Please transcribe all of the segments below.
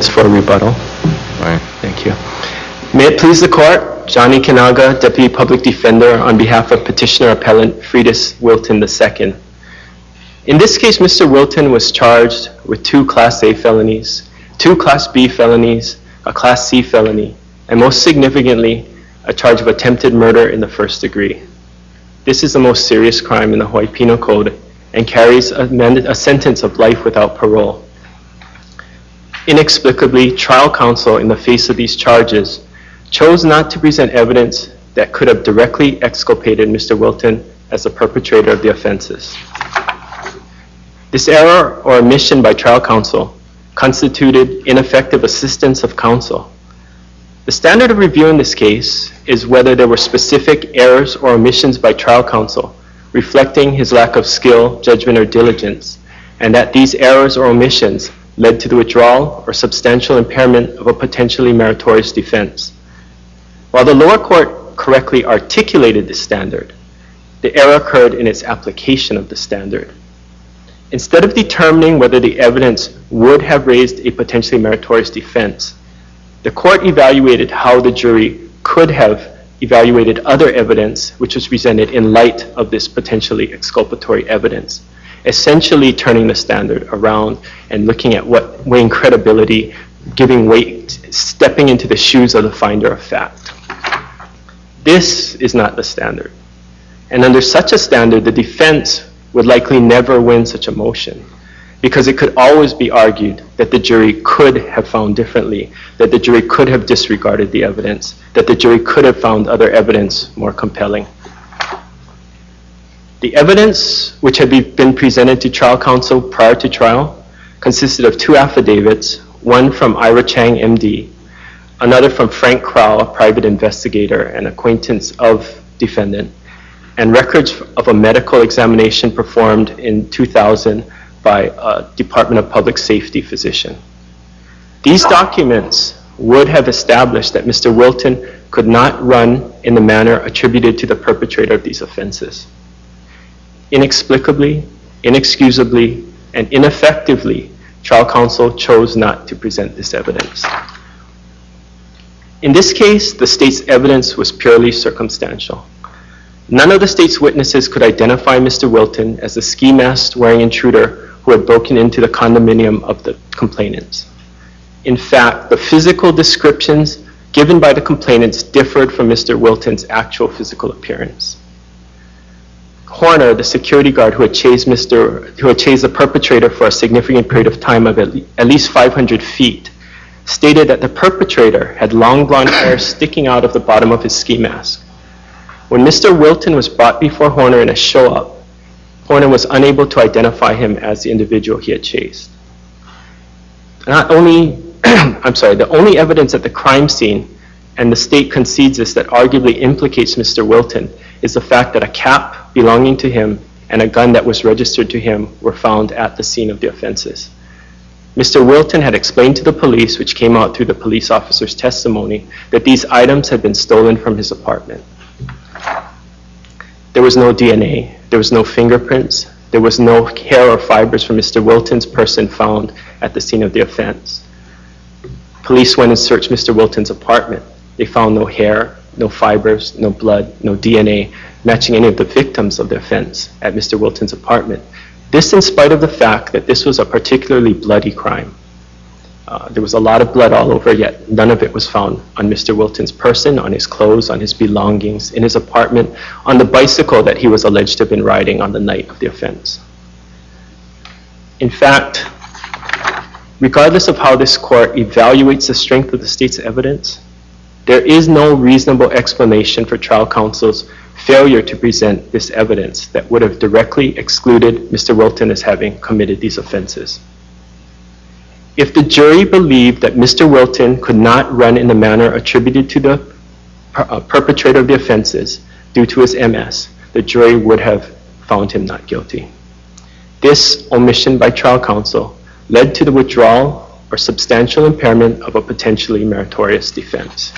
minutes for rebuttal. Right. Thank you. May it please the Court, Johnny Kanaga, Deputy Public Defender, on behalf of Petitioner Appellant Freitas Wilton II. In this case, Mr. Wilton was charged with 2 Class A felonies, 2 Class B felonies, a Class C felony, and most significantly, a charge of attempted murder in the first degree. This is the most serious crime in the Hawaii Penal Code and carries a sentence of life without parole. Inexplicably, trial counsel, in the face of these charges, chose not to present evidence that could have directly exculpated Mr. Wilton as the perpetrator of the offenses. This error or omission by trial counsel constituted ineffective assistance of counsel. The standard of review in this case is whether there were specific errors or omissions by trial counsel reflecting his lack of skill, judgment, or diligence, and that these errors or omissions led to the withdrawal or substantial impairment of a potentially meritorious defense. While the lower court correctly articulated this standard, the error occurred in its application of the standard. Instead of determining whether the evidence would have raised a potentially meritorious defense, the court evaluated how the jury could have evaluated other evidence which was presented in light of this potentially exculpatory evidence, essentially turning the standard around and looking at weighing credibility, giving weight, stepping into the shoes of the finder of fact. This is not the standard. And under such a standard, the defense would likely never win such a motion, because it could always be argued that the jury could have found differently, that the jury could have disregarded the evidence, that the jury could have found other evidence more compelling. The evidence which had been presented to trial counsel prior to trial consisted of 2 affidavits, one from Ira Chang, MD, another from Frank Crow, a private investigator and acquaintance of defendant, and records of a medical examination performed in 2000 by a Department of Public Safety physician. These documents would have established that Mr. Wilton could not run in the manner attributed to the perpetrator of these offenses. Inexplicably, inexcusably, and ineffectively, trial counsel chose not to present this evidence. In this case, the state's evidence was purely circumstantial. None of the state's witnesses could identify Mr. Wilton as the ski mask wearing intruder who had broken into the condominium of the complainants. In fact, the physical descriptions given by the complainants differed from Mr. Wilton's actual physical appearance. Horner, the security guard who had chased the perpetrator for a significant period of time of at least 500 feet, stated that the perpetrator had long blonde hair sticking out of the bottom of his ski mask. When Mr. Wilton was brought before Horner in a show-up, Horner was unable to identify him as the individual he had chased. The only evidence at the crime scene, and the state concedes this, that arguably implicates Mr. Wilton is the fact that a cap belonging to him and a gun that was registered to him were found at the scene of the offenses. Mr. Wilton had explained to the police, which came out through the police officer's testimony, that these items had been stolen from his apartment. There was no DNA, there was no fingerprints, there was no hair or fibers from Mr. Wilton's person found at the scene of the offense. Police went and searched Mr. Wilton's apartment. They found no hair, no fibers, no blood, no DNA matching any of the victims of the offense at Mr. Wilton's apartment. This in spite of the fact that this was a particularly bloody crime. There was a lot of blood all over, yet none of it was found on Mr. Wilton's person, on his clothes, on his belongings, in his apartment, on the bicycle that he was alleged to have been riding on the night of the offense. In fact, regardless of how this court evaluates the strength of the state's evidence, there is no reasonable explanation for trial counsel's failure to present this evidence that would have directly excluded Mr. Wilton as having committed these offenses. If the jury believed that Mr. Wilton could not run in the manner attributed to the perpetrator of the offenses due to his MS, the jury would have found him not guilty. This omission by trial counsel led to the withdrawal or substantial impairment of a potentially meritorious defense.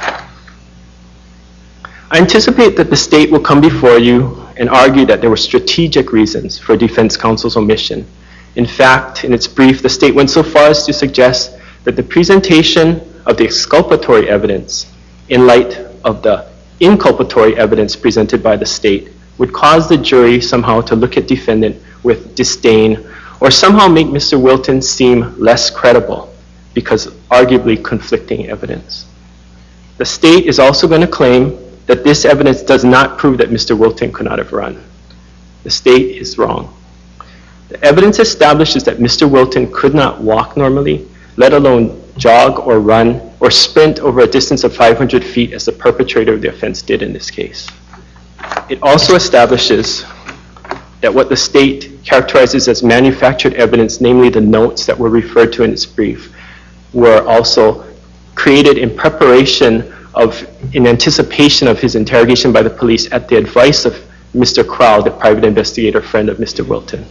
I anticipate that the state will come before you and argue that there were strategic reasons for defense counsel's omission. In fact, in its brief, the state went so far as to suggest that the presentation of the exculpatory evidence in light of the inculpatory evidence presented by the state would cause the jury somehow to look at defendant with disdain or somehow make Mr. Wilton seem less credible because of arguably conflicting evidence. The state is also going to claim that this evidence does not prove that Mr. Wilton could not have run. The state is wrong. The evidence establishes that Mr. Wilton could not walk normally, let alone jog or run or sprint over a distance of 500 feet as the perpetrator of the offense did in this case. It also establishes that what the state characterizes as manufactured evidence, namely the notes that were referred to in its brief, were also created in preparation of, in anticipation of his interrogation by the police at the advice of Mr. Crowell, the private investigator friend of Mr. Wilton.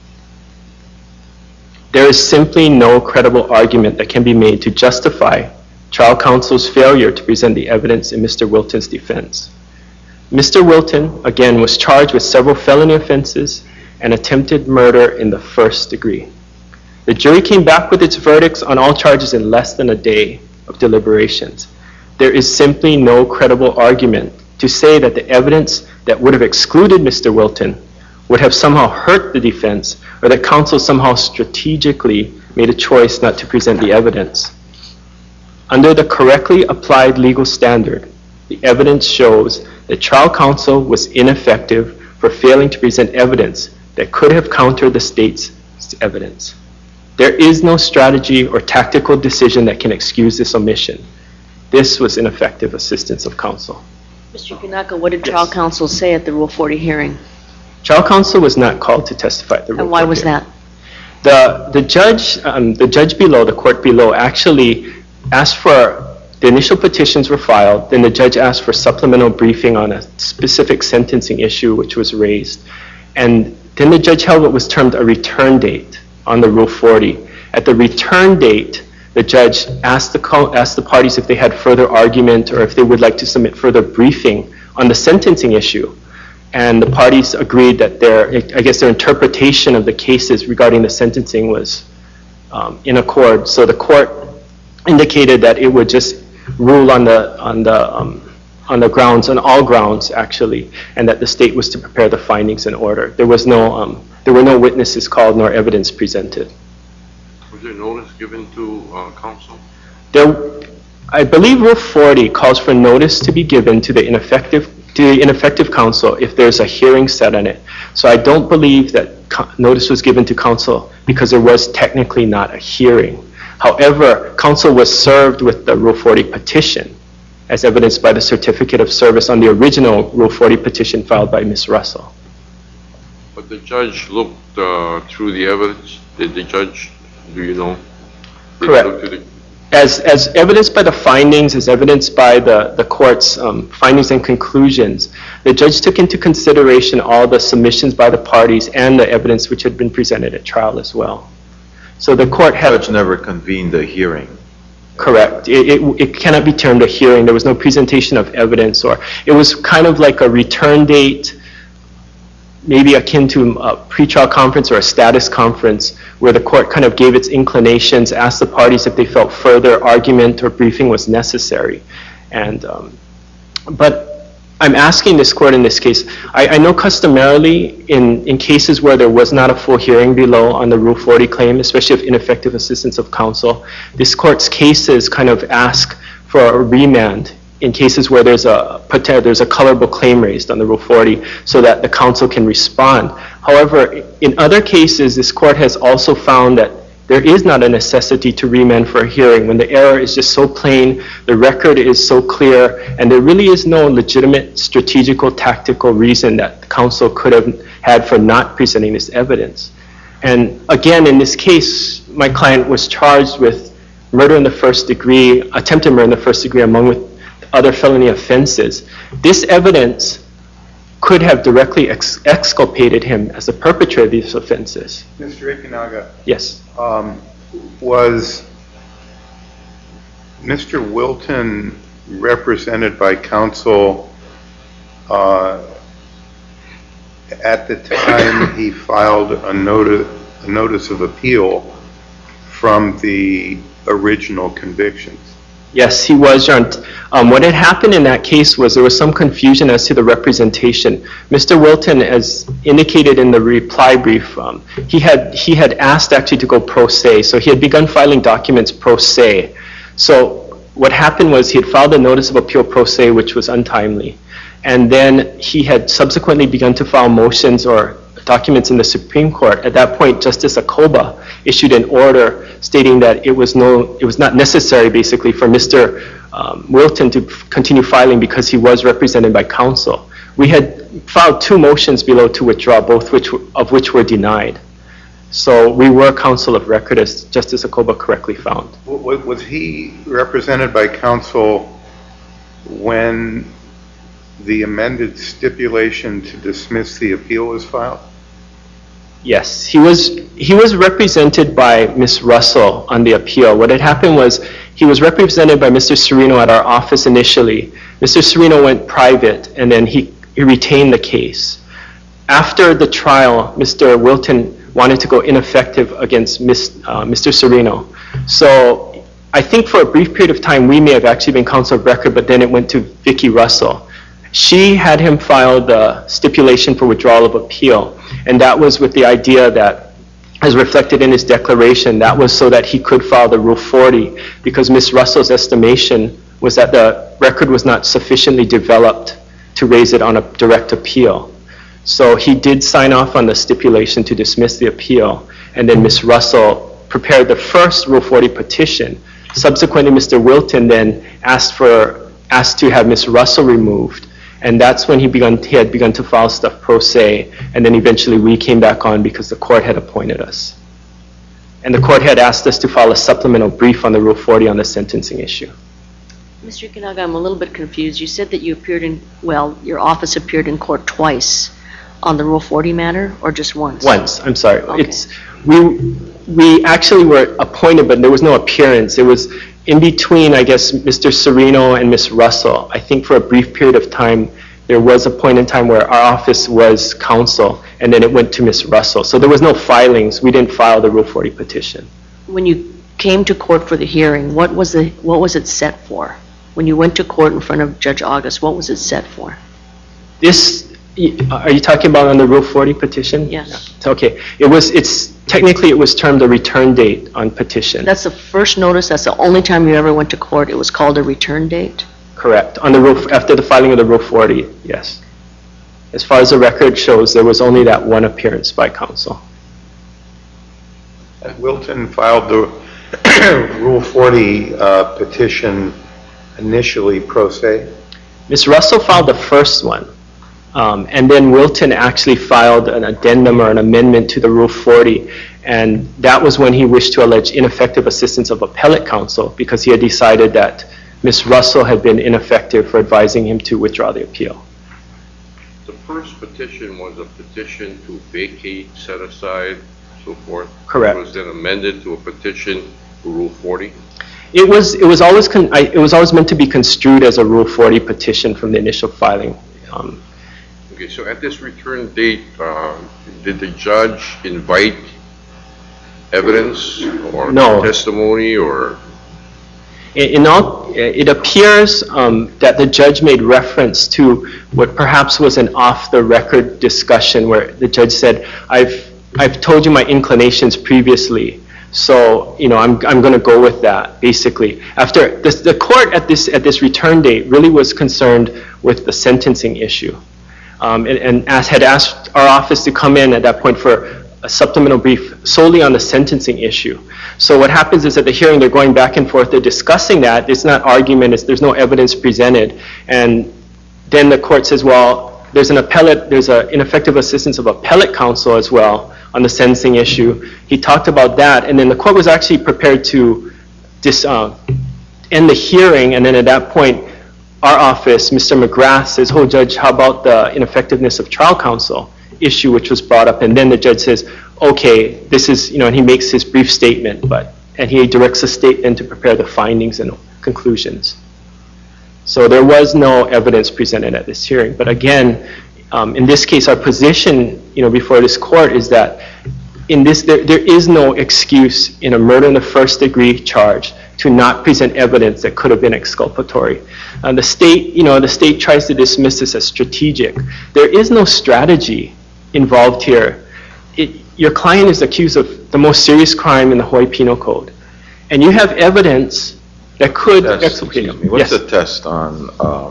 There is simply no credible argument that can be made to justify trial counsel's failure to present the evidence in Mr. Wilton's defense. Mr. Wilton, again, was charged with several felony offenses and attempted murder in the first degree. The jury came back with its verdicts on all charges in less than a day of deliberations. There is simply no credible argument to say that the evidence that would have excluded Mr. Wilton would have somehow hurt the defense, or that counsel somehow strategically made a choice not to present the evidence. Under the correctly applied legal standard, the evidence shows that trial counsel was ineffective for failing to present evidence that could have countered the state's evidence. There is no strategy or tactical decision that can excuse this omission. This was ineffective assistance of counsel. Mr. Kanaka, what did trial counsel say at the Rule 40 hearing? Trial counsel was not called to testify at the Rule 40 And why was that? The judge below, the court below, actually asked for, the initial petitions were filed, then the judge asked for supplemental briefing on a specific sentencing issue which was raised. And then the judge held what was termed a return date on the Rule 40. At the return date, the judge asked the parties if they had further argument or if they would like to submit further briefing on the sentencing issue. And the parties agreed that their interpretation of the cases regarding the sentencing was in accord. So the court indicated that it would just rule on the grounds, on all grounds actually, and that the state was to prepare the findings in order. There were no witnesses called nor evidence presented. Was there notice given to counsel? I believe Rule 40 calls for notice to be given to the ineffective counsel if there's a hearing set on it. So I don't believe that notice was given to counsel because there was technically not a hearing. However, counsel was served with the Rule 40 petition as evidenced by the certificate of service on the original Rule 40 petition filed by Ms. Russell. But the judge looked through the evidence. Did the judge, do you know? Correct. As evidenced by the findings, as evidenced by the court's findings and conclusions, the judge took into consideration all the submissions by the parties and the evidence which had been presented at trial as well. So the court had... The judge never convened a hearing. Correct. It cannot be termed a hearing. There was no presentation of evidence, or it was kind of like a return date, maybe akin to a pretrial conference or a status conference, where the court kind of gave its inclinations, asked the parties if they felt further argument or briefing was necessary. And but I'm asking this court in this case, I know customarily in cases where there was not a full hearing below on the Rule 40 claim, especially of ineffective assistance of counsel, this court's cases kind of ask for a remand in cases where there's a colorable claim raised on the Rule 40 so that the counsel can respond. However, in other cases, this court has also found that there is not a necessity to remand for a hearing when the error is just so plain, the record is so clear, and there really is no legitimate strategical, tactical reason that the counsel could have had for not presenting this evidence. And again, in this case, my client was charged with murder in the first degree, attempted murder in the first degree, among with other felony offenses. This evidence could have directly exculpated him as the perpetrator of these offenses. Mr. Ikunaga. Yes. Was Mr. Wilton represented by counsel at the time he filed a notice of appeal from the original convictions. Yes, he was, Your Honor. What had happened in that case was there was some confusion as to the representation. Mr. Wilton, as indicated in the reply brief, he had asked actually to go pro se, so he had begun filing documents pro se. So what happened was he had filed a notice of appeal pro se, which was untimely, and then he had subsequently begun to file motions or documents in the Supreme Court. At that point, Justice Acoba issued an order stating that it was not necessary, basically, for Mr. Wilton to continue filing because he was represented by counsel. We had filed 2 motions below to withdraw, both of which were denied. So we were counsel of record, as Justice Acoba correctly found. Was he represented by counsel when the amended stipulation to dismiss the appeal was filed? Yes, he was represented by Ms. Russell on the appeal. What had happened was he was represented by Mr. Serino at our office initially. Mr. Serino went private, and then he retained the case. After the trial, Mr. Wilton wanted to go ineffective against Mr. Serino. So I think for a brief period of time, we may have actually been counsel of record, but then it went to Vicki Russell. She had him file the stipulation for withdrawal of appeal, and that was with the idea that, as reflected in his declaration, that was so that he could file the Rule 40, because Ms. Russell's estimation was that the record was not sufficiently developed to raise it on a direct appeal. So he did sign off on the stipulation to dismiss the appeal, and then Ms. Russell prepared the first Rule 40 petition. Subsequently, Mr. Wilton then asked to have Ms. Russell removed. And that's when he had begun to file stuff pro se, and then eventually we came back on because the court had appointed us. And the court had asked us to file a supplemental brief on the Rule 40 on the sentencing issue. Mr. Ikinaga, I'm a little bit confused. You said that your office appeared in court twice on the Rule 40 matter, or just once? Once, I'm sorry. Okay. We actually were appointed, but there was no appearance. It was in between, I guess, Mr. Serino and Ms. Russell. I think for a brief period of time, there was a point in time where our office was counsel, and then it went to Ms. Russell. So there was no filings. We didn't file the Rule 40 petition. When you came to court for the hearing, what was it set for? When you went to court in front of Judge August, what was it set for? Are you talking about on the Rule 40 petition? Yes. Okay. Technically, it was termed a return date on petition. That's the first notice, that's the only time you ever went to court, it was called a return date? Correct. After the filing of the Rule 40, yes. As far as the record shows, there was only that one appearance by counsel. Wilton filed the Rule 40 petition initially pro se? Ms. Russell filed the first one. And then Wilton actually filed an addendum or an amendment to the Rule 40, and that was when he wished to allege ineffective assistance of appellate counsel because he had decided that Ms. Russell had been ineffective for advising him to withdraw the appeal. The first petition was a petition to vacate, set aside, so forth. Correct. It was then amended to a petition for Rule 40. It was always meant to be construed as a Rule 40 petition from the initial filing. Okay, so at this return date, did the judge invite evidence or No. testimony or? It appears that the judge made reference to what perhaps was an off-the-record discussion where the judge said, I've told you my inclinations previously, so I'm going to go with that, basically. After the court at this return date really was concerned with the sentencing issue. And had asked our office to come in at that point for a supplemental brief solely on the sentencing issue. So what happens is at the hearing they're going back and forth, they're discussing that, it's not argument, there's no evidence presented, and then the court says, well, there's an ineffective assistance of appellate counsel as well on the sentencing issue. He talked about that, and then the court was actually prepared to end the hearing, and then at that point our office, Mr. McGrath, says, oh, Judge, how about the ineffectiveness of trial counsel issue, which was brought up? And then the judge says, okay, this is, and he makes his brief statement, and he directs the statement to prepare the findings and conclusions. So there was no evidence presented at this hearing. But again, in this case, our position, before this court is that in this, there is no excuse in a murder in the first degree charge to not present evidence that could have been exculpatory. The state tries to dismiss this as strategic. There is no strategy involved here. Your client is accused of the most serious crime in the Hawaii Penal Code, and you have evidence that could exculpate him. What's Yes. the test on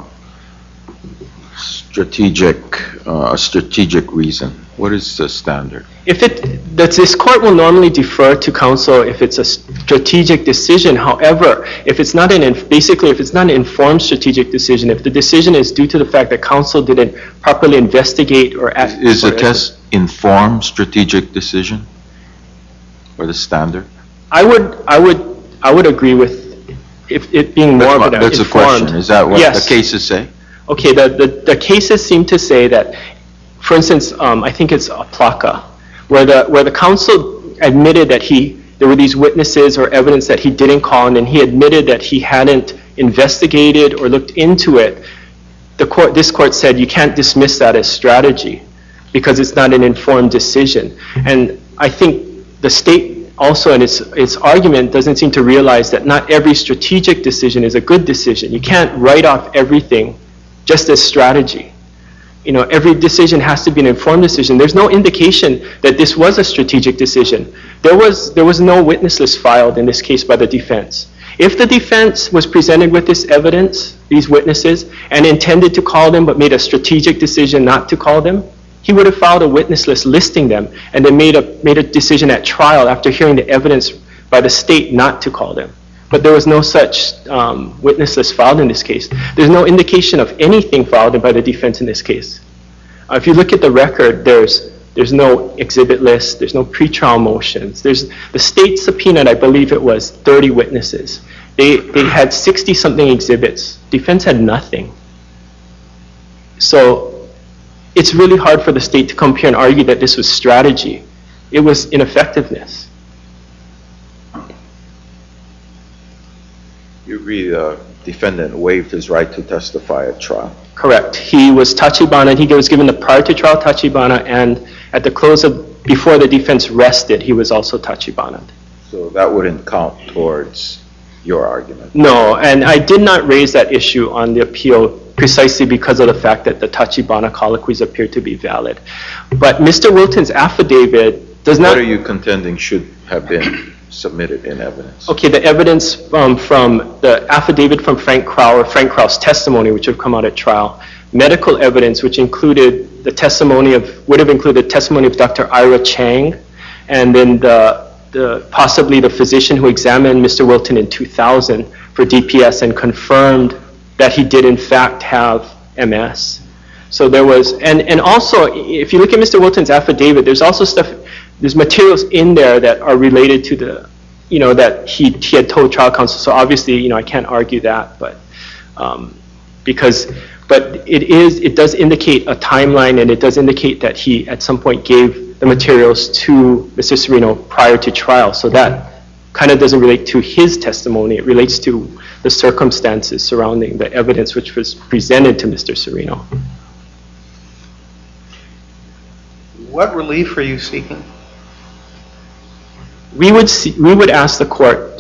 strategic reason? What is the standard? This court will normally defer to counsel if it's a strategic decision. However, if it's not if it's not an informed strategic decision, if the decision is due to the fact that counsel didn't properly investigate or act. Is the test informed strategic decision or the standard? I would agree with if it being more of an informed. That's a question. Is that what Yes. the cases say? Okay, the cases seem to say that, for instance, I think it's Aplaka, where the counsel admitted that there were these witnesses or evidence that he didn't call, and then he admitted that he hadn't investigated or looked into it. This court said you can't dismiss that as strategy because it's not an informed decision. And I think the state also in its argument doesn't seem to realize that not every strategic decision is a good decision. You can't write off everything just as strategy. Every decision has to be an informed decision. There's no indication that this was a strategic decision. There was no witness list filed in this case by the defense. If the defense was presented with this evidence, these witnesses, and intended to call them but made a strategic decision not to call them, he would have filed a witness list listing them and then made a decision at trial after hearing the evidence by the state not to call them. But there was no such witness list filed in this case. There's no indication of anything filed by the defense in this case. If you look at the record, there's no exhibit list, there's no pretrial motions. The state subpoenaed, I believe it was 30 witnesses. They had 60-something exhibits. Defense had nothing. So it's really hard for the state to come here and argue that this was strategy. It was ineffectiveness. You agree the defendant waived his right to testify at trial? Correct. He was tachibana. He was given the prior to trial tachibana, and at the close before the defense rested, he was also tachibana. So that wouldn't count towards your argument? No, and I did not raise that issue on the appeal precisely because of the fact that the tachibana colloquies appear to be valid. But Mr. Wilton's affidavit does not... What are you contending should have been submitted in evidence? Okay, the evidence from the affidavit from Frank Krau's testimony, which would come out at trial, medical evidence, which included the testimony would have included testimony of Dr. Ira Chang, and then possibly the physician who examined Mr. Wilton in 2000 for DPS and confirmed that he did in fact have MS. So there was, and also, if you look at Mr. Wilton's affidavit, there's materials in there that are related to that he had told trial counsel. So obviously, I can't argue that, but it does indicate a timeline, and it does indicate that he at some point gave the materials to Mr. Sereno prior to trial. So that kind of doesn't relate to his testimony. It relates to the circumstances surrounding the evidence which was presented to Mr. Sereno. What relief are you seeking? We would ask the court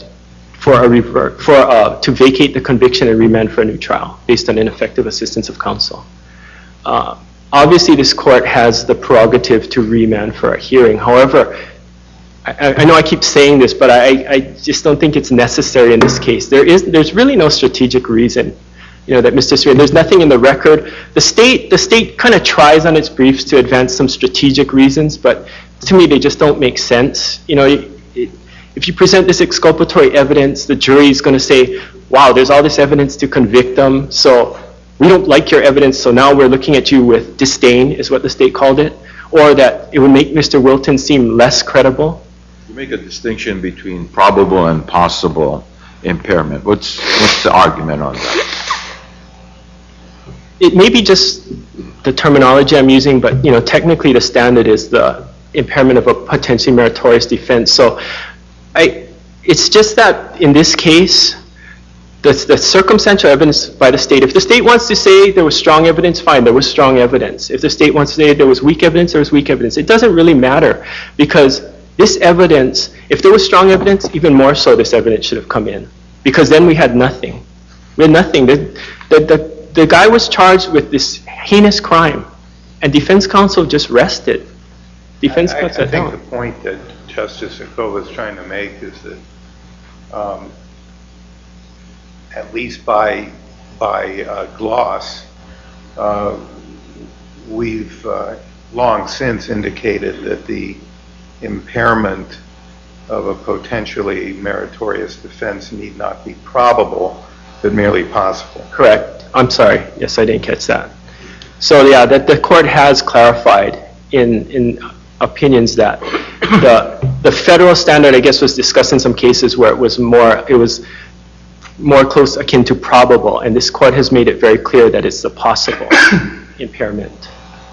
to vacate the conviction and remand for a new trial based on ineffective assistance of counsel. Obviously, this court has the prerogative to remand for a hearing. However, I know I keep saying this, but I just don't think it's necessary in this case. There's really no strategic reason, that Mr. Sereno. There's nothing in the record. The state kind of tries on its briefs to advance some strategic reasons, but to me they just don't make sense. If you present this exculpatory evidence, the jury is going to say, wow, there's all this evidence to convict them, so we don't like your evidence, so now we're looking at you with disdain, is what the state called it, or that it would make Mr. Wilton seem less credible. You make a distinction between probable and possible impairment. What's the argument on that? It may be just the terminology I'm using, but technically the standard is the impairment of a potentially meritorious defense. So it's just that in this case, the circumstantial evidence by the state, if the state wants to say there was strong evidence, fine, there was strong evidence. If the state wants to say there was weak evidence, there was weak evidence. It doesn't really matter because This evidence, if there was strong evidence, even more so this evidence should have come in, because then we had nothing. We had nothing. The guy was charged with this heinous crime, and defense counsel just rested. Defense I counsel think the point that Justice Akova is trying to make is that at least by gloss, we've long since indicated that the impairment of a potentially meritorious defense need not be probable, but merely possible. Correct. I'm sorry. Yes, I didn't catch that. So yeah, that the court has clarified in opinions that the federal standard, I guess, was discussed in some cases where it was more close akin to probable, and this court has made it very clear that it's the possible impairment.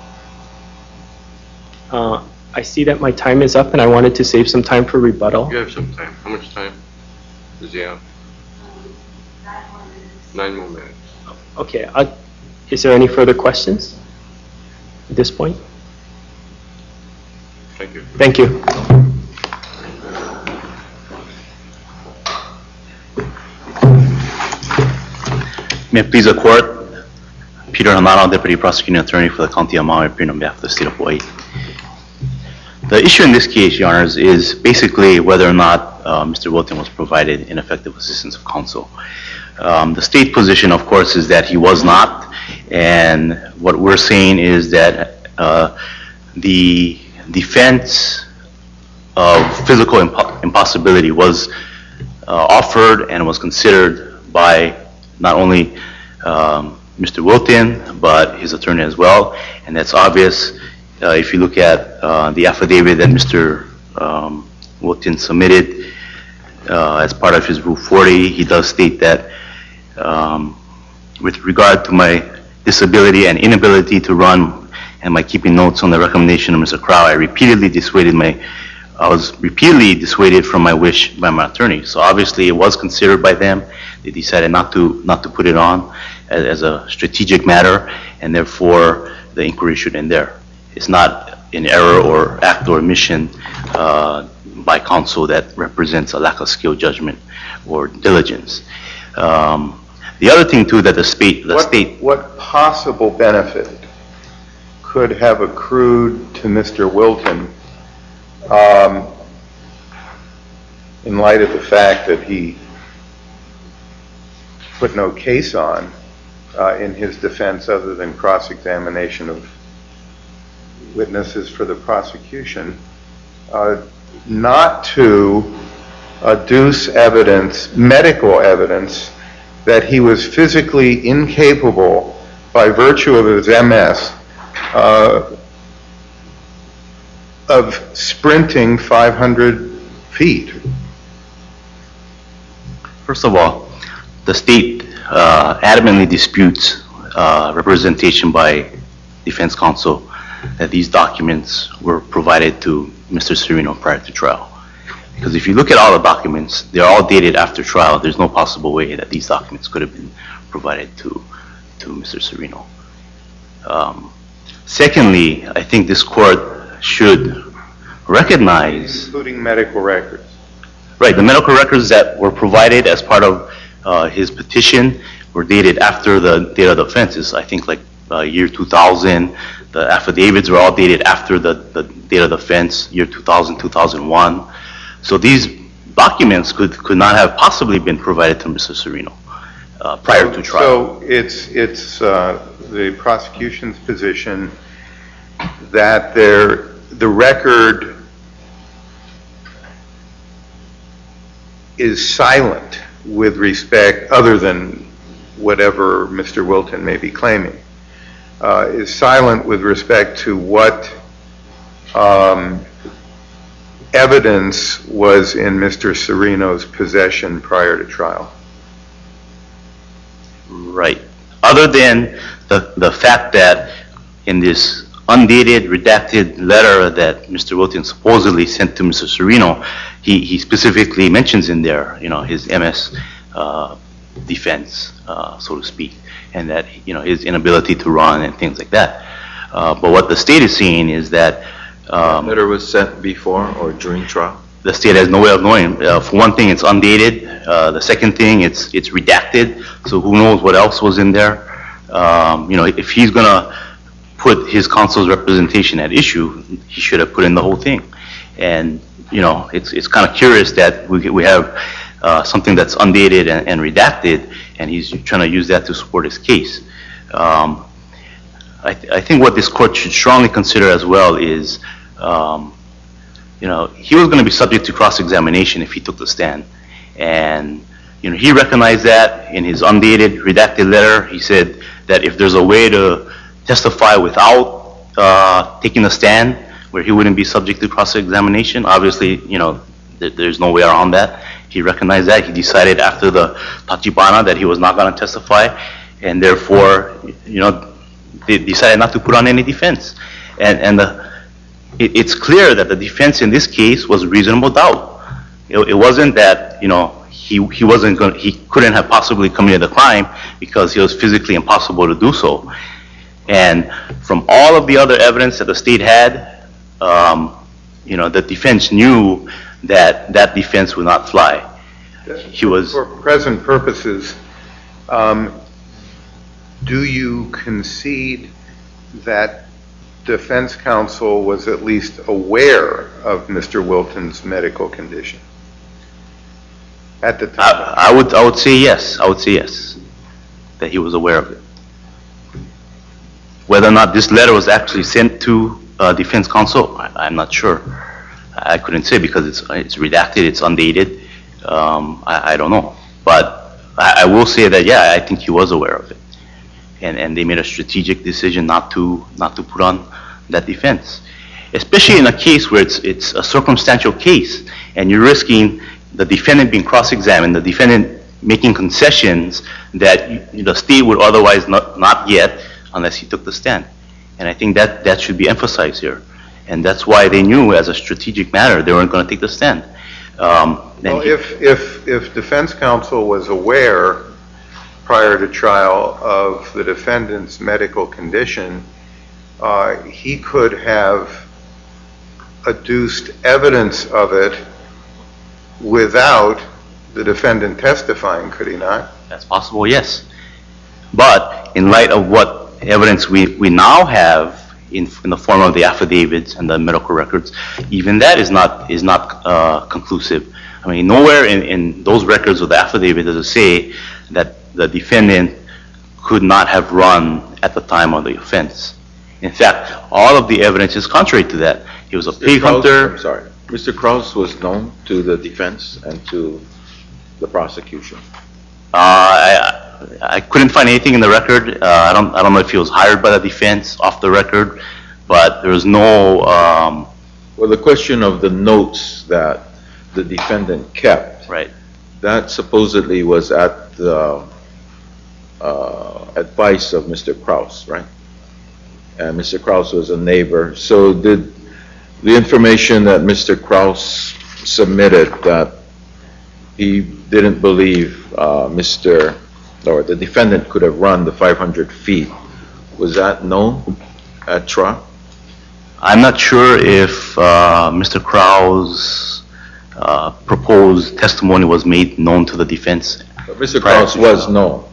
I see that my time is up, and I wanted to save some time for rebuttal. You have some time. How much time does he have? 9 more minutes. 9 more minutes. Okay. Is there any further questions at this point? Thank you. Thank you. May it please the court, Peter Hanano, Deputy Prosecuting Attorney for the County of Maui, appearing on behalf of the State of Hawaii. The issue in this case, Your Honors, is basically whether or not Mr. Wilton was provided ineffective assistance of counsel. The state position, of course, is that he was not, and what we're saying is that the defense of physical impossibility was offered and was considered by not only Mr. Wilton, but his attorney as well, and that's obvious. If you look at the affidavit that Mr. Wilton submitted as part of his Rule 40, he does state that with regard to my disability and inability to run and my keeping notes on the recommendation of Mr. Crow, I was repeatedly dissuaded from my wish by my attorney. So obviously it was considered by them. They decided not to put it on as a strategic matter, and therefore the inquiry should end there. It's not an error or act or omission by counsel that represents a lack of skill, judgment, or diligence. The other thing too that What possible benefit could have accrued to Mr. Wilton in light of the fact that he put no case on in his defense other than cross-examination of witnesses for the prosecution, not to adduce evidence, medical evidence, that he was physically incapable by virtue of his MS of sprinting 500 feet? First of all, the state adamantly disputes representation by defense counsel that these documents were provided to Mr. Serino prior to trial. Because if you look at all the documents, they're all dated after trial. There's no possible way that these documents could have been provided to Mr. Serino. Secondly, I think this court should recognize... Including medical records. Right, the medical records that were provided as part of his petition were dated after the date of the offenses. I think like year 2000, the affidavits were all dated after the date of the offense, year 2000, 2001. So these documents could not have possibly been provided to Mr. Serino prior to trial. So it's the prosecution's position that the record is silent with respect, other than whatever Mr. Wilton may be claiming, is silent with respect to what evidence was in Mr. Serino's possession prior to trial. Right. Other than the fact that in this undated, redacted letter that Mr. Wilton supposedly sent to Mr. Serino, he specifically mentions in there, his MS defense, so to speak, and that, his inability to run and things like that. But what the state is saying is that That letter was sent before or during trial? The state has no way of knowing. For one thing, it's undated. The second thing, it's redacted, so who knows what else was in there. If he's gonna put his counsel's representation at issue, he should have put in the whole thing. And, it's kind of curious that we have something that's undated and redacted, and he's trying to use that to support his case. I think what this court should strongly consider as well is, he was going to be subject to cross-examination if he took the stand. And, he recognized that in his undated, redacted letter. He said that if there's a way to testify without taking a stand where he wouldn't be subject to cross-examination, obviously, there's no way around that. He recognized that. He decided after the Tachibana that he was not going to testify, and therefore, they decided not to put on any defense. And it's clear that the defense in this case was reasonable doubt. It wasn't that, he couldn't have possibly committed a crime because it was physically impossible to do so. And from all of the other evidence that the state had, the defense knew that defense would not fly. For present purposes, do you concede that defense counsel was at least aware of Mr. Wilton's medical condition at the time? I would say yes. I would say yes, that he was aware of it. Whether or not this letter was actually sent to defense counsel, I'm not sure. I couldn't say because it's redacted, it's undated. I don't know. But I will say that, yeah, I think he was aware of it. And they made a strategic decision not to put on that defense. Especially in a case where it's a circumstantial case and you're risking the defendant being cross-examined, the defendant making concessions that the state would otherwise not get unless he took the stand. And I think that should be emphasized here. And that's why they knew as a strategic matter they weren't going to take the stand. If defense counsel was aware prior to trial of the defendant's medical condition, he could have adduced evidence of it without the defendant testifying, could he not? That's possible, yes. But in light of what evidence we now have in the form of the affidavits and the medical records, even that is not conclusive. I mean, nowhere in those records of the affidavit does it say that the defendant could not have run at the time of the offense. In fact, all of the evidence is contrary to that. He was a pig hunter. I'm sorry. Mr. Krause was known to the defense and to the prosecution. I couldn't find anything in the record. I don't know if he was hired by the defense off the record, but there was no. Well, the question of the notes that the defendant kept. Right. That supposedly was at the advice of Mr. Krause, right? And Mr. Krause was a neighbor. So did the information that Mr. Krause submitted that he didn't believe the defendant could have run the 500 feet, was that known at trial? I'm not sure if Mr. Krause proposed testimony was made known to the defense. But Mr. Krause was known.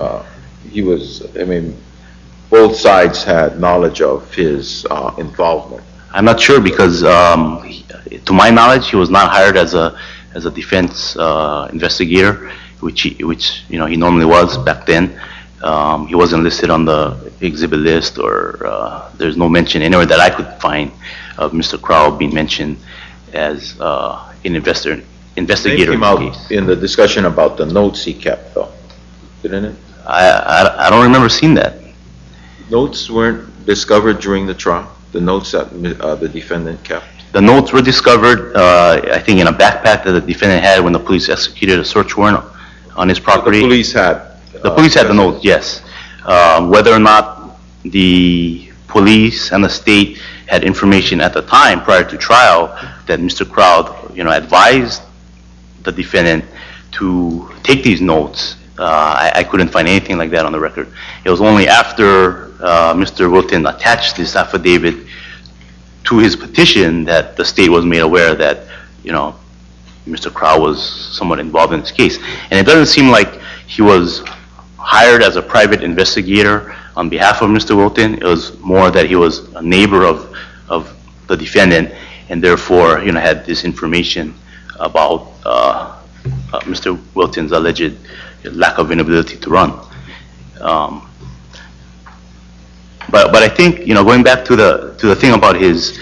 Both sides had knowledge of his involvement. I'm not sure because, to my knowledge, he was not hired as a defense investigator, which he normally was back then. He wasn't listed on the exhibit list, or there's no mention anywhere that I could find of Mr. Krause being mentioned as an investigator in the case. In the discussion about the notes he kept, though, didn't it? I don't remember seeing that. Notes weren't discovered during the trial? The notes that the defendant kept? The notes were discovered, I think, in a backpack that the defendant had when the police executed a search warrant on his property. So the police had? The police had the notes, yes. Whether or not the police and the state had information at the time prior to trial that Mr. Krause, advised the defendant to take these notes, I couldn't find anything like that on the record. It was only after Mr. Wilton attached this affidavit to his petition that the state was made aware that, Mr. Crow was somewhat involved in this case. And it doesn't seem like he was hired as a private investigator on behalf of Mr. Wilton. It was more that he was a neighbor of the defendant, and therefore, had this information about Mr. Wilton's alleged lack of inability to run. But I think, going back to the thing about his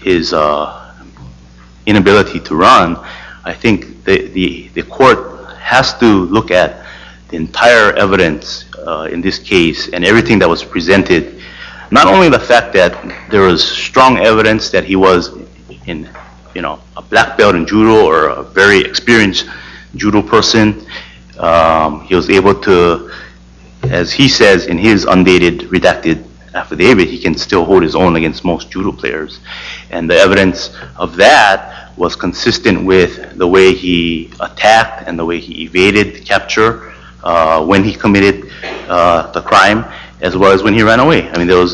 inability to run, I think the court has to look at the entire evidence in this case and everything that was presented. Not only the fact that there was strong evidence that he was a black belt in judo or a very experienced judo person. He was able to, as he says in his undated redacted affidavit, he can still hold his own against most judo players. And the evidence of that was consistent with the way he attacked and the way he evaded capture when he committed the crime, as well as when he ran away. I mean, there was,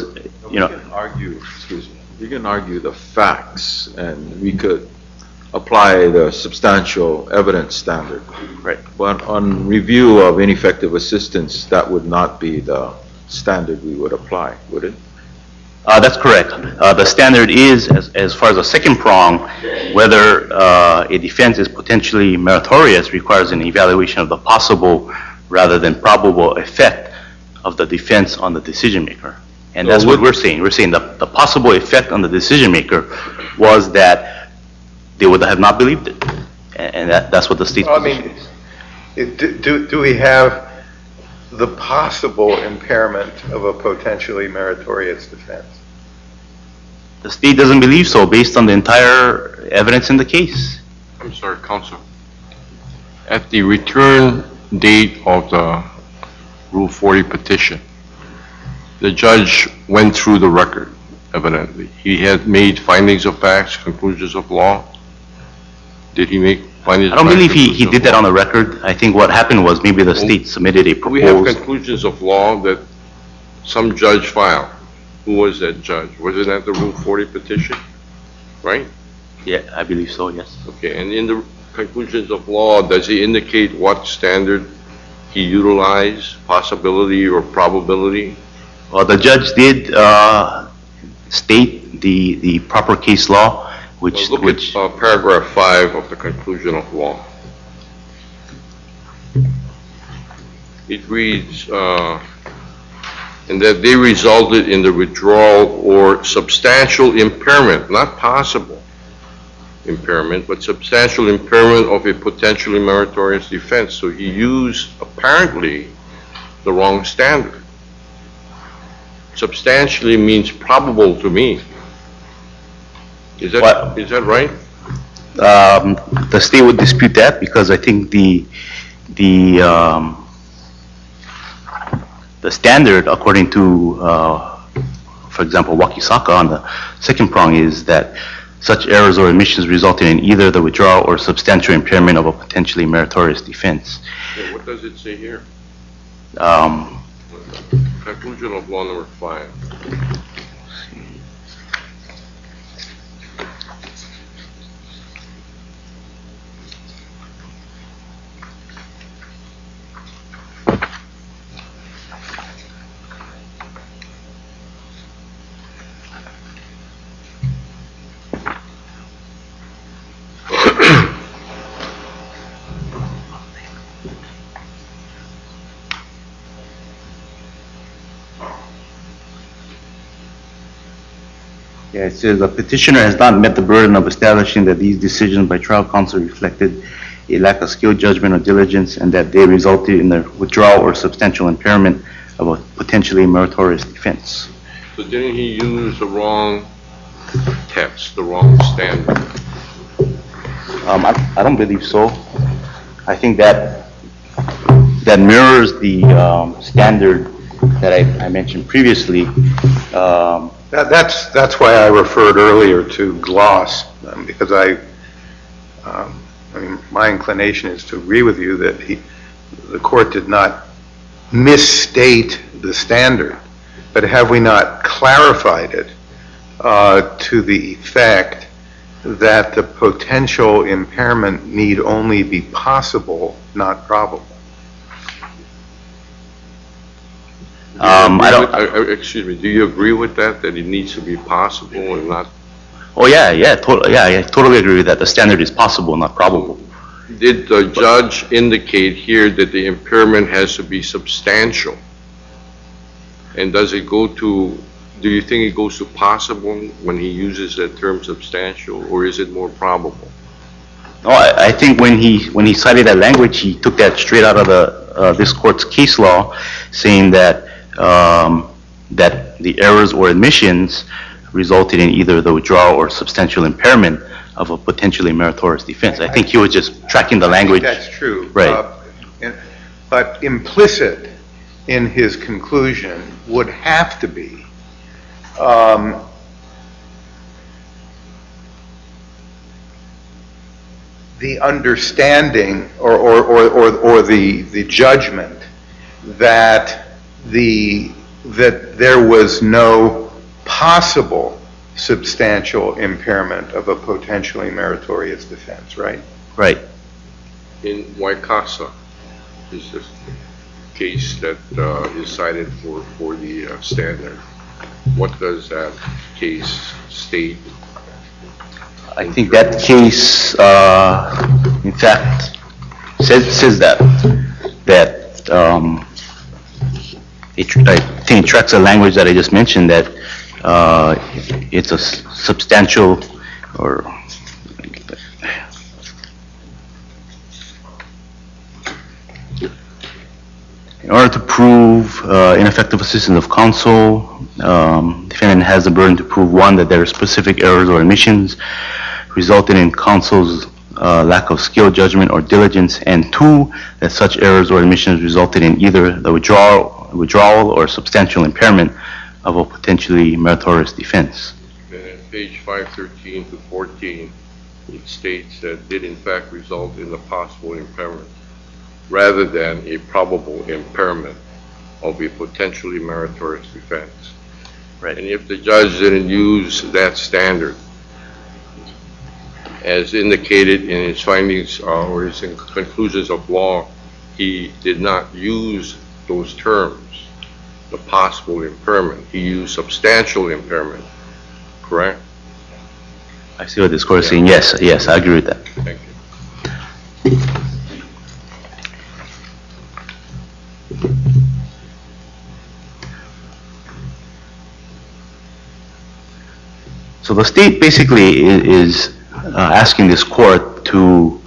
You can argue the facts, and we could apply the substantial evidence standard. Right. But on review of ineffective assistance, that would not be the standard we would apply, would it? That's correct. The standard is, as far as the second prong, whether a defense is potentially meritorious requires an evaluation of the possible rather than probable effect of the defense on the decision maker. And that's what we're saying. We're saying the possible effect on the decision maker was that they would have not believed it. And that's what the state's position is. Do we have the possible impairment of a potentially meritorious defense? The state doesn't believe so based on the entire evidence in the case. I'm sorry, counsel. At the return date of the Rule 40 petition, the judge went through the record, evidently. He had made findings of facts, conclusions of law. Did he make findings of facts? I don't believe he did that on the record. I think what happened was maybe the state submitted a proposed... We have conclusions of law that some judge filed. Who was that judge? Was it at the Rule 40 petition? Right? Yeah, I believe so, yes. Okay, and in the conclusions of law, does he indicate what standard he utilized, possibility or probability? Well, the judge did state the proper case law, which... Well, look at paragraph 5 of the conclusion of law. It reads, and that they resulted in the withdrawal or substantial impairment, not possible impairment, but substantial impairment of a potentially meritorious defense. So he used, apparently, the wrong standard. Substantially means probable to me. Is that right? The state would dispute that because I think the standard, according to, for example, Wakisaka on the second prong, is that such errors or omissions resulting in either the withdrawal or substantial impairment of a potentially meritorious defense. Okay, what does it say here? Conclusion of law number 5. Yeah, it says the petitioner has not met the burden of establishing that these decisions by trial counsel reflected a lack of skill, judgment, or diligence, and that they resulted in the withdrawal or substantial impairment of a potentially meritorious defense. So didn't he use the wrong test, the wrong standard? I don't believe so. I think that mirrors the standard that I mentioned previously. That's why I referred earlier to gloss, because I mean, my inclination is to agree with you that the court did not misstate the standard, but have we not clarified it to the effect that the potential impairment need only be possible, not probable. I don't. Excuse me, do you agree with that it needs to be possible and not? Oh yeah, I totally agree with that. The standard is possible, not probable. Did the judge indicate here that the impairment has to be substantial? And does it go to, do you think it goes to possible when he uses that term substantial, or is it more probable? No, I think when he cited that language, he took that straight out of this court's case law, saying that that the errors or omissions resulted in either the withdrawal or substantial impairment of a potentially meritorious defense. I think he was just tracking the language. I think that's true. Right. But implicit in his conclusion would have to be the understanding or the judgment that that there was no possible substantial impairment of a potentially meritorious defense, right? Right. In Waikasa, is this case that is cited for the standard? What does that case state? I think that case, in fact, says that I think it tracks the language that I just mentioned, that it's a substantial or in order to prove ineffective assistance of counsel, defendant has the burden to prove, one, that there are specific errors or omissions resulting in counsel's lack of skill, judgment, or diligence, and two, that such errors or omissions resulted in either the withdrawal or substantial impairment of a potentially meritorious defense. And at page 513 to 14, it states that did in fact result in a possible impairment rather than a probable impairment of a potentially meritorious defense. Right. And if the judge didn't use that standard, as indicated in his findings or his conclusions of law, he did not use those terms, the possible impairment. He used substantial impairment, correct? I see what this court is saying. Yes, I agree with that. Thank you. So the state basically is asking this court to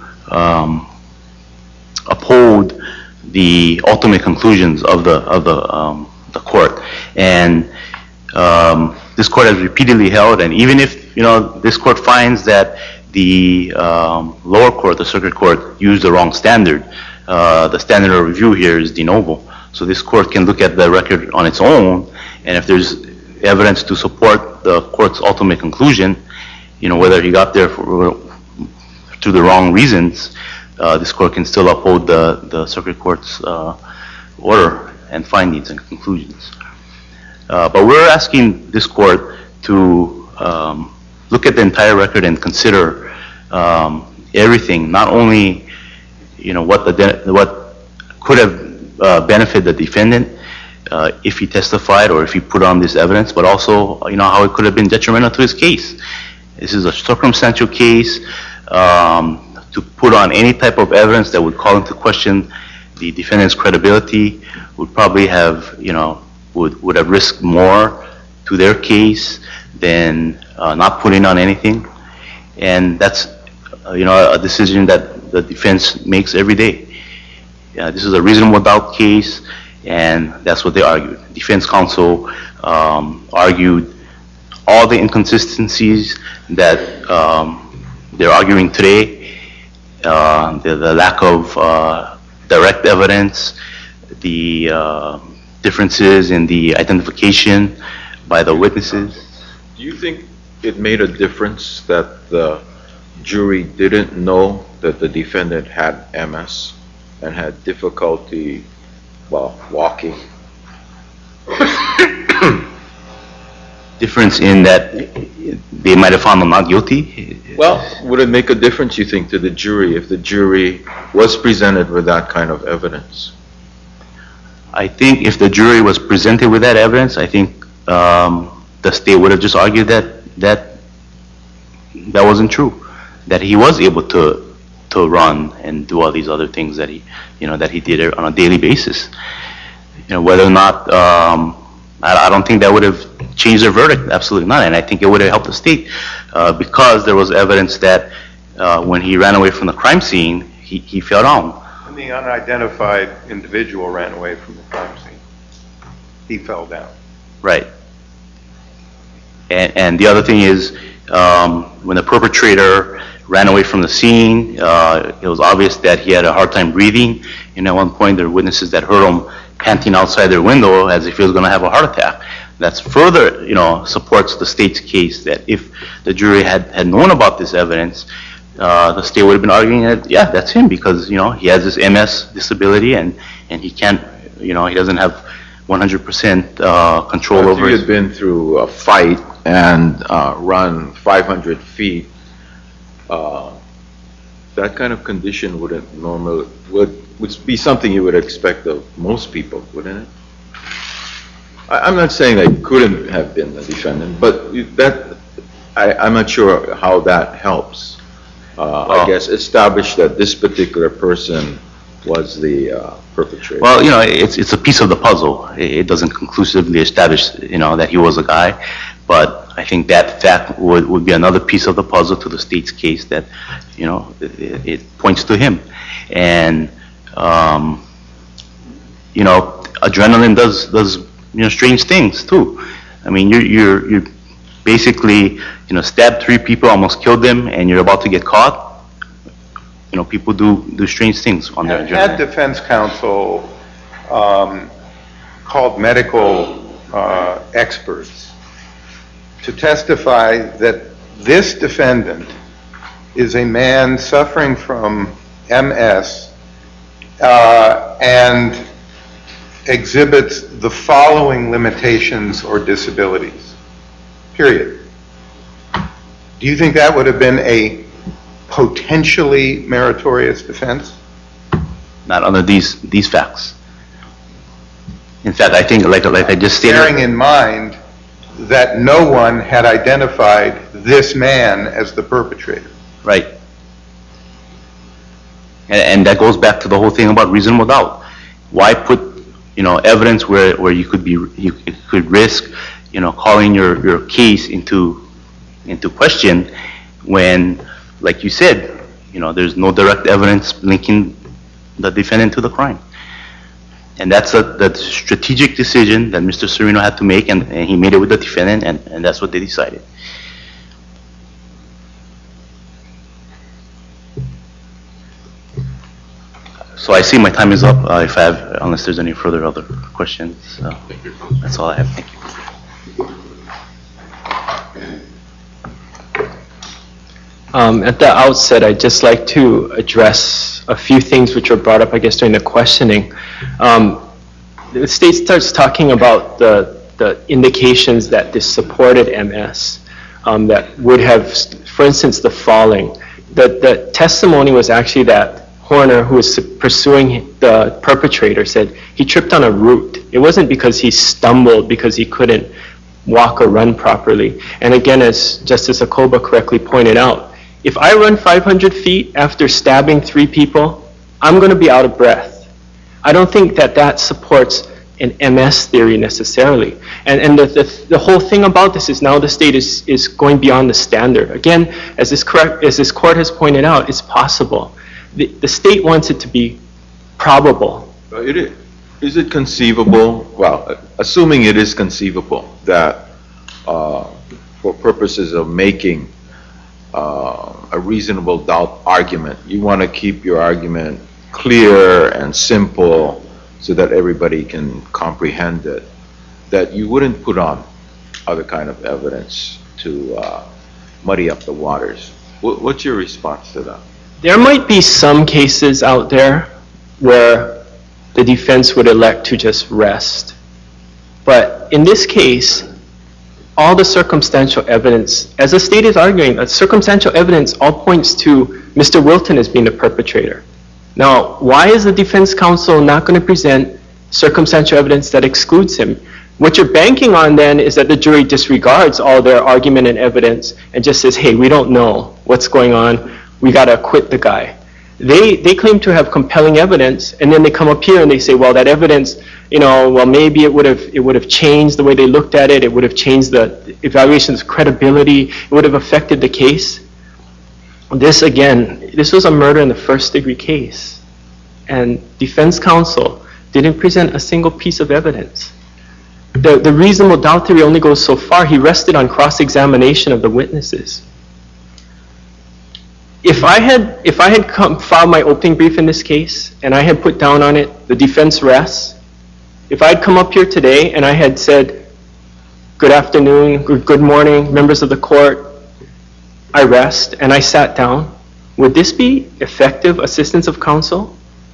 uphold the ultimate conclusions of the court, and this court has repeatedly held, and even if this court finds that the lower court, the circuit court, used the wrong standard, the standard of review here is de novo. So this court can look at the record on its own, and if there's evidence to support the court's ultimate conclusion, whether he got there through the wrong reasons, this court can still uphold the circuit court's order and findings and conclusions. But we're asking this court to look at the entire record and consider everything, not only what could have benefited the defendant if he testified or if he put on this evidence, but also how it could have been detrimental to his case. This is a circumstantial case. To put on any type of evidence that would call into question the defendant's credibility would probably have, would have risked more to their case than not putting on anything. And that's, a decision that the defense makes every day. This is a reasonable doubt case, and that's what they argued. Defense counsel argued all the inconsistencies that they're arguing today, the lack of direct evidence, the differences in the identification by the witnesses. Do you think it made a difference that the jury didn't know that the defendant had MS and had difficulty, walking? difference in that they might have found him not guilty. Well, would it make a difference, you think, to the jury if the jury was presented with that kind of evidence? I think if the jury was presented with that evidence, I think the state would have just argued that wasn't true, that he was able to run and do all these other things that he did on a daily basis. Whether or not, I don't think that would have changed their verdict, absolutely not. And I think it would have helped the state because there was evidence that when he ran away from the crime scene, he fell down. When the unidentified individual ran away from the crime scene, he fell down. Right. And the other thing is, when the perpetrator ran away from the scene, it was obvious that he had a hard time breathing. And at one point, there were witnesses that heard him panting outside their window as if he was going to have a heart attack. That's further, supports the state's case that if the jury had known about this evidence, the state would have been arguing that, yeah, that's him because, he has this MS disability and he can't, he doesn't have 100% control over If you his... had been through a fight and run 500 feet, that kind of condition would be something you would expect of most people, wouldn't it? I'm not saying that couldn't have been the defendant, but I'm not sure how that helps. I guess establish that this particular person was the perpetrator. Well, it's a piece of the puzzle. It doesn't conclusively establish, that he was a guy, but I think that fact would be another piece of the puzzle to the state's case that, it points to him. And, adrenaline does strange things too. I mean, you're basically, stabbed 3 people, almost killed them, and you're about to get caught. People do strange things on their adrenaline. Had defense counsel called medical experts to testify that this defendant is a man suffering from MS and exhibits the following limitations or disabilities, period. Do you think that would have been a potentially meritorious defense? Not under these facts. In fact, I think, like I just stated... Bearing in mind that no one had identified this man as the perpetrator. Right. And that goes back to the whole thing about reasonable doubt. Why put, evidence where you could risk, calling your case into question when, like you said, there's no direct evidence linking the defendant to the crime. And that's the strategic decision that Mr. Serino had to make, and he made it with the defendant, and that's what they decided. So I see my time is up. Unless there's any further other questions, that's all I have. Thank you. At the outset, I'd just like to address a few things which were brought up, I guess, during the questioning. The state starts talking about the indications that this supported MS, that would have, for instance, the falling. The testimony was actually that Horner, who was pursuing the perpetrator, said he tripped on a root. It wasn't because he stumbled because he couldn't walk or run properly. And again, as Justice Acoba correctly pointed out, if I run 500 feet after stabbing 3 people, I'm going to be out of breath. I don't think that supports an MS theory necessarily. And the whole thing about this is now the state is going beyond the standard. Again, as this court has pointed out, it's possible. The state wants it to be probable. Is it conceivable, well, assuming it is conceivable, that for purposes of making a reasonable doubt argument, you want to keep your argument clear and simple so that everybody can comprehend it, that you wouldn't put on other kind of evidence to muddy up the waters? What's your response to that? There might be some cases out there where the defense would elect to just rest. But in this case, all the circumstantial evidence, as the state is arguing, circumstantial evidence all points to Mr. Wilton as being the perpetrator. Now, why is the defense counsel not going to present circumstantial evidence that excludes him? What you're banking on then is that the jury disregards all their argument and evidence and just says, hey, we don't know what's going on, we got to acquit the guy. They claim to have compelling evidence, and then they come up here and they say, well, that evidence, well, maybe it would have changed the way they looked at it, it would have changed the evaluation's credibility, it would have affected the case. This, again, this was a murder in the first-degree case, and defense counsel didn't present a single piece of evidence. The reasonable doubt theory only goes so far. He rested on cross-examination of the witnesses. If I had filed my opening brief in this case, and I had put down on it, the defense rests, if I had come up here today and I had said, good afternoon, good morning, members of the court, I rest, and I sat down, would this be effective assistance of counsel?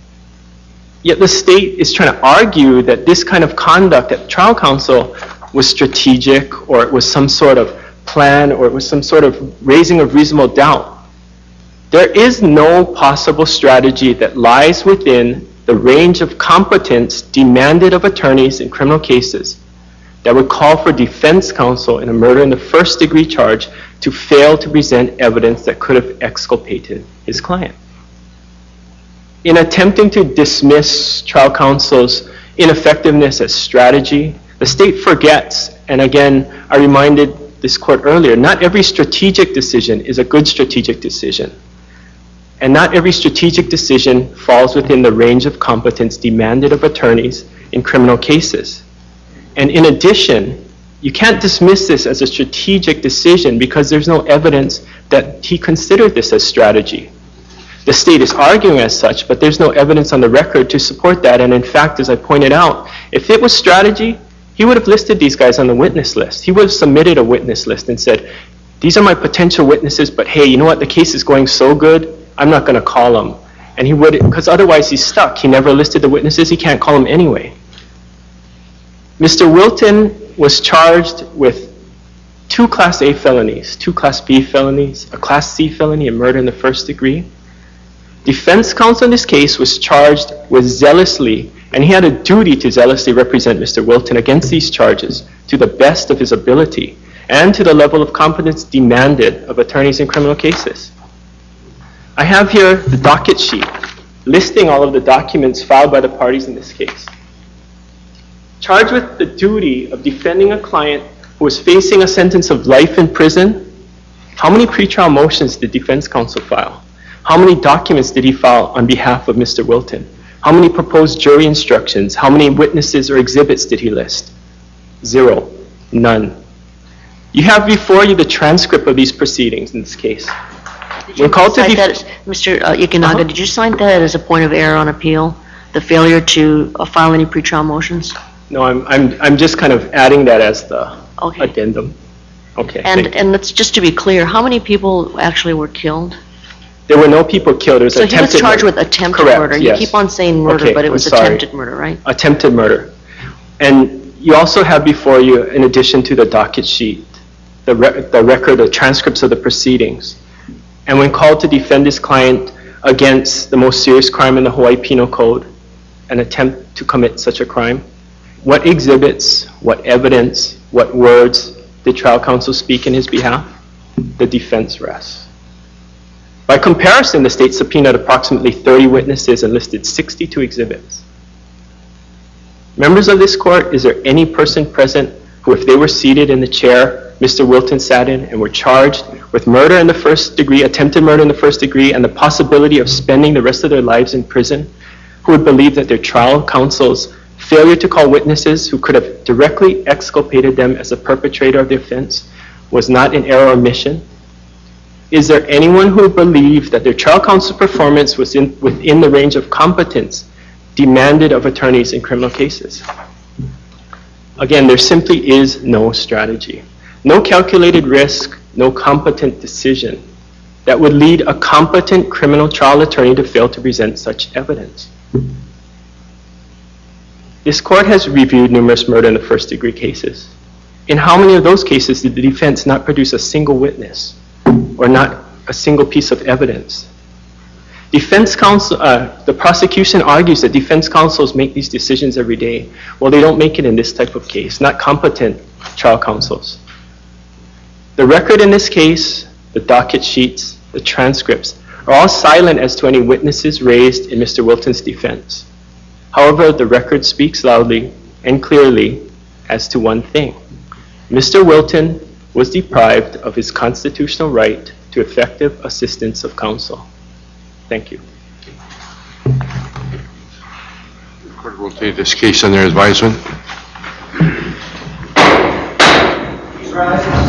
Yet the state is trying to argue that this kind of conduct at trial counsel was strategic, or it was some sort of plan, or it was some sort of raising of reasonable doubt. There is no possible strategy that lies within the range of competence demanded of attorneys in criminal cases that would call for defense counsel in a murder in the first-degree charge to fail to present evidence that could have exculpated his client. In attempting to dismiss trial counsel's ineffectiveness as strategy, the state forgets, and again, I reminded this court earlier, not every strategic decision is a good strategic decision. And not every strategic decision falls within the range of competence demanded of attorneys in criminal cases. And in addition, you can't dismiss this as a strategic decision because there's no evidence that he considered this as strategy. The state is arguing as such, but there's no evidence on the record to support that. And in fact, as I pointed out, if it was strategy, he would have listed these guys on the witness list. He would have submitted a witness list and said, these are my potential witnesses, but hey, you know what, the case is going so good, I'm not going to call them. And he would, because otherwise he's stuck. He never listed the witnesses, he can't call them anyway. Mr. Wilton was charged with 2 Class A felonies, 2 Class B felonies, a Class C felony, and murder in the first degree. Defense counsel in this case was charged with zealously, and he had a duty to zealously represent Mr. Wilton against these charges to the best of his ability and to the level of competence demanded of attorneys in criminal cases. I have here the docket sheet listing all of the documents filed by the parties in this case. Charged with the duty of defending a client who was facing a sentence of life in prison, how many pretrial motions did defense counsel file? How many documents did he file on behalf of Mr. Wilton? How many proposed jury instructions? How many witnesses or exhibits did he list? 0. None. You have before you the transcript of these proceedings in this case. Did you cite that, Mr. Ikinaga, did you cite that as a point of error on appeal, the failure to file any pretrial motions? No, I'm just kind of adding that as the addendum. Okay. And let's just to be clear, how many people actually were killed? There were no people killed. It was so he was charged with attempted murder. Yes. You keep on saying murder, but it was attempted murder, right? Attempted murder. And you also have before you, in addition to the docket sheet, the record, the transcripts of the proceedings. And when called to defend his client against the most serious crime in the Hawaii Penal Code, an attempt to commit such a crime, what exhibits, what evidence, what words did trial counsel speak in his behalf? The defense rests. By comparison, the state subpoenaed approximately 30 witnesses and listed 62 exhibits. Members of this court, is there any person present who, if they were seated in the chair Mr. Wilton sat in and were charged with murder in the first degree, attempted murder in the first degree, and the possibility of spending the rest of their lives in prison, who would believe that their trial counsel's failure to call witnesses who could have directly exculpated them as a perpetrator of the offense was not an error or omission? Is there anyone who believed that their trial counsel's performance was within the range of competence demanded of attorneys in criminal cases? Again, there simply is no strategy. No calculated risk, no competent decision that would lead a competent criminal trial attorney to fail to present such evidence. This court has reviewed numerous murder in the first degree cases. In how many of those cases did the defense not produce a single witness or not a single piece of evidence? Defense counsel, the prosecution argues that defense counsels make these decisions every day. Well, they don't make it in this type of case, not competent trial counsels. The record in this case, the docket sheets, the transcripts, are all silent as to any witnesses raised in Mr. Wilton's defense. However, the record speaks loudly and clearly as to one thing. Mr. Wilton was deprived of his constitutional right to effective assistance of counsel. Thank you. The court will take this case under advisement. Please rise.